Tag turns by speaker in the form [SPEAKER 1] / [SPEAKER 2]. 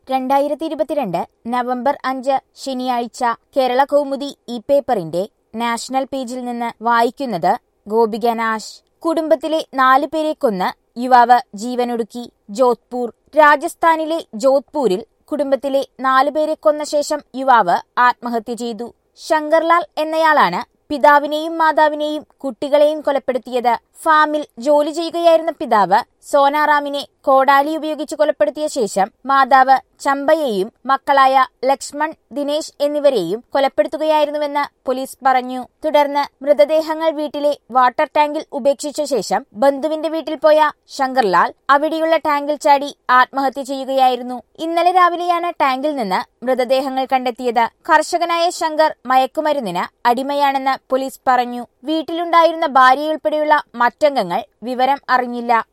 [SPEAKER 1] 2022 November 5 ശനിയാഴ്ച കേരള കൗമുദി ഈ പേപ്പറിന്റെ നാഷണൽ പേജിൽ നിന്ന് വായിക്കുന്നത് ഗോപിക നാശ്. കുടുംബത്തിലെ 4 പേരെ കൊന്ന് യുവാവ് ജീവനൊടുക്കി. ജോധ്പൂർ. രാജസ്ഥാനിലെ ജോധ്പൂരിൽ കുടുംബത്തിലെ 4 പേരെ കൊന്ന ശേഷം യുവാവ് ആത്മഹത്യ ചെയ്തു. ശങ്കർലാൽ എന്നയാളാണ് പിതാവിനെയും മാതാവിനെയും കുട്ടികളെയും കൊലപ്പെടുത്തിയത്. ഫാമിൽ ജോലി ചെയ്യുകയായിരുന്ന പിതാവ് സോനാറാമിനെ കോടാലി ഉപയോഗിച്ച് കൊലപ്പെടുത്തിയ ശേഷം മാതാവ് ചമ്പയെയും മക്കളായ ലക്ഷ്മൺ, ദിനേശ് എന്നിവരെയും കൊലപ്പെടുത്തുകയായിരുന്നുവെന്ന് പോലീസ് പറഞ്ഞു. തുടർന്ന് മൃതദേഹങ്ങൾ വീട്ടിലെ വാട്ടർ ടാങ്കിൽ ഉപേക്ഷിച്ച ശേഷം ബന്ധുവിന്റെ വീട്ടിൽ പോയ ശങ്കർലാൽ അവിടെയുള്ള ടാങ്കിൽ ചാടി ആത്മഹത്യ ചെയ്യുകയായിരുന്നു. ഇന്നലെ രാവിലെയാണ് ടാങ്കിൽ നിന്ന് മൃതദേഹങ്ങൾ കണ്ടെത്തിയത്. കർഷകനായ ശങ്കർ മയക്കുമരുന്നിന് അടിമയാണെന്ന് പോലീസ് പറഞ്ഞു. വീട്ടിലുണ്ടായിരുന്ന ഭാര്യയുൾപ്പെടെയുള്ള മറ്റംഗങ്ങൾ വിവരം അറിഞ്ഞില്ല.